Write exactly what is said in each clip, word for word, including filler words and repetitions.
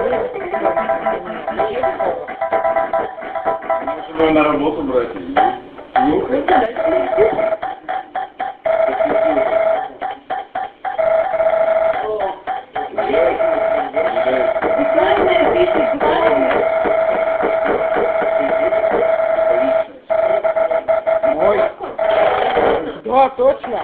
Можно на работу брать. Ну, Ой. Да, точно.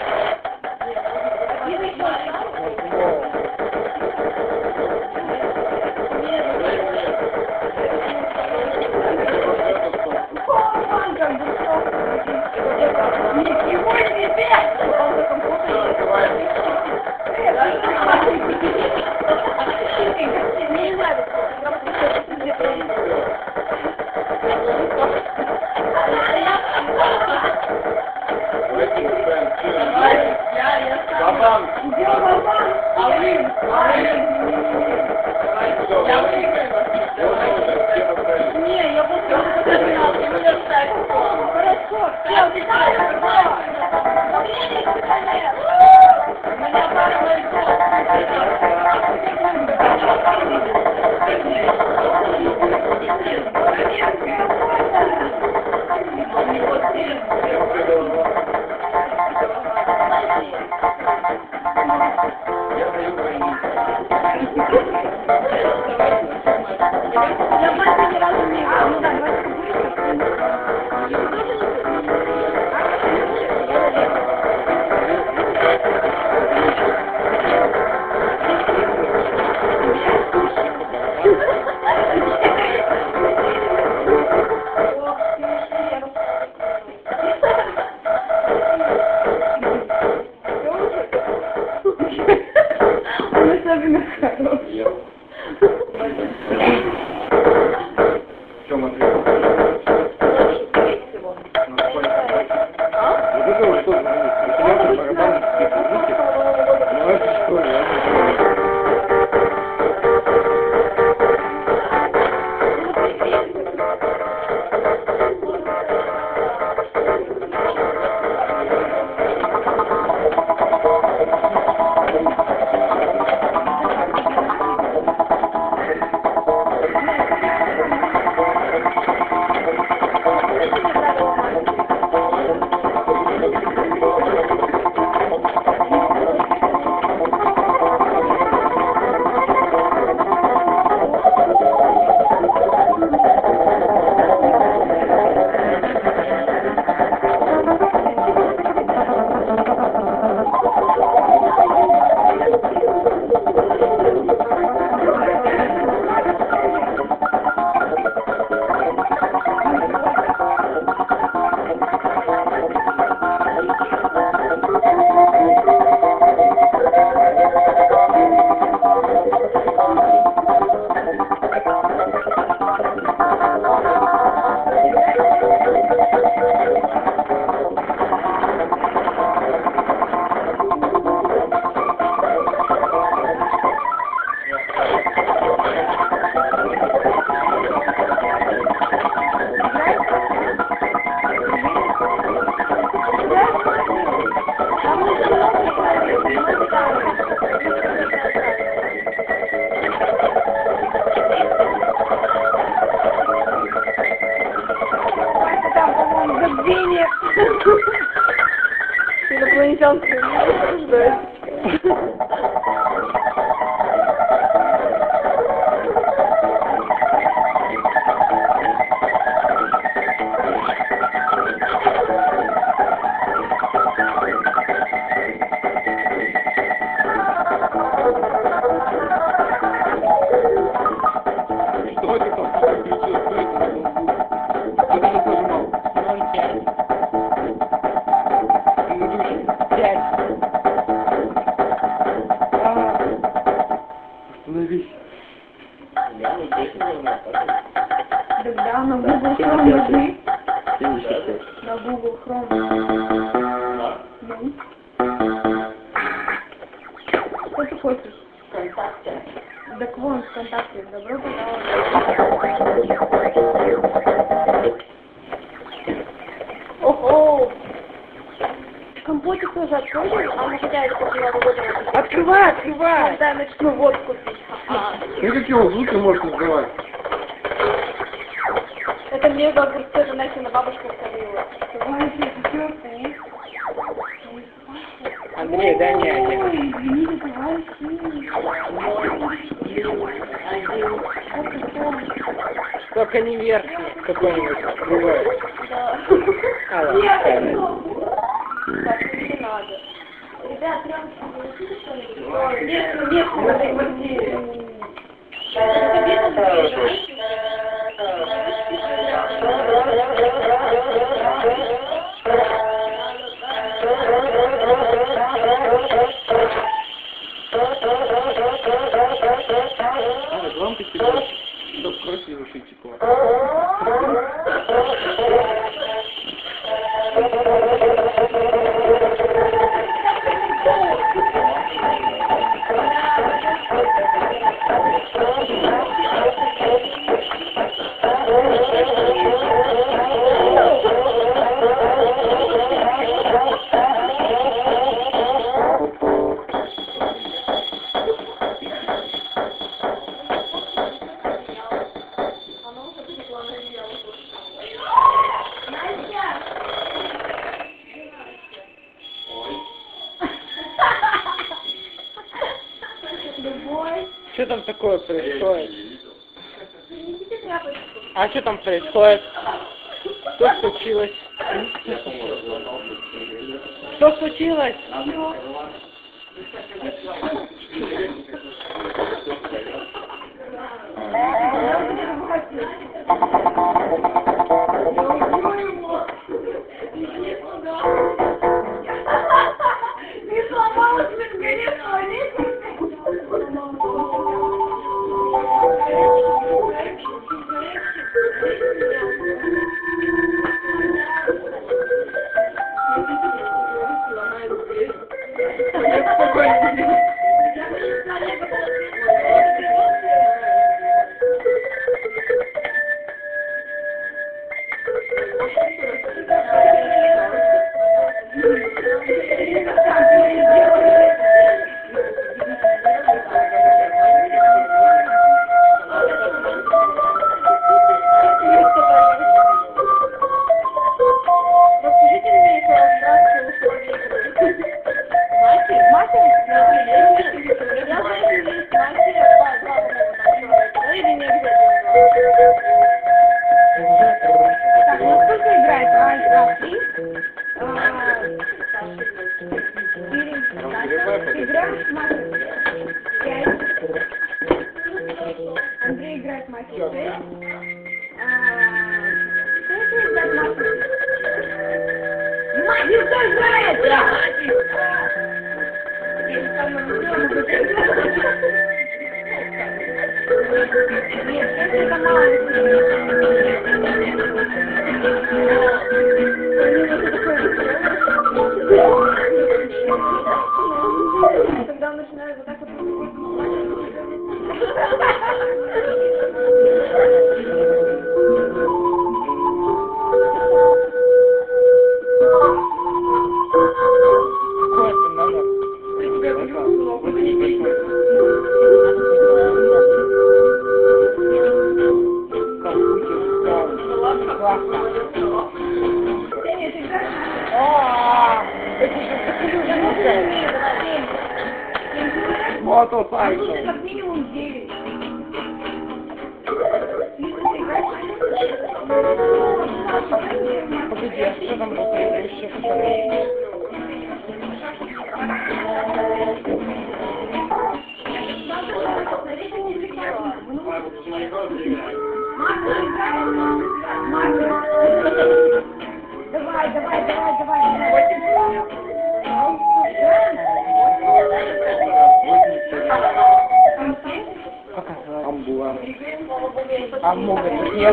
Инопланетянка не обсуждает. Тогда на Google Chrome нужны. На Google Chrome. Ну. Что ты хочешь? ВКонтакте. Так вон, ВКонтакте. Добро пожаловать. Ого! Компотик тоже открою, а мы хотя бы после Нового года. Открывай, открывай! Когда я начну водку пить. А, Ну какие он звуки может издавать? это мне говорит, что Настя на бабушку ставила. Андрей, дай мне один. Ой, извините, товарищи. Только не верхний какой-нибудь открывай. Да. А, ладно. Так, не надо. Ребят, прям что-нибудь. Нет, нет, в этой квартире. Это бедно, знаете? А, лампы тепло. Чтоб красиво шить тепло. Что там такое происходит? А что там происходит? Что случилось? Что случилось? Ты сломалась, ты сгорела, Андрей играет мать. Мать, кто играет? Нет, это когда он начинает вот так вот... Какой это номер? Мотоцикл. Как минимум девять. Погоди, а что там такое еще посмотреть? Давай, давай, давай, давай. Амбула. Амбула. Нет.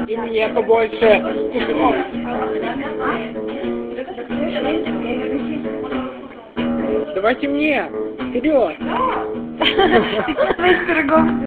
И мне побольше. Давайте мне. Вперед. Весь пирогов.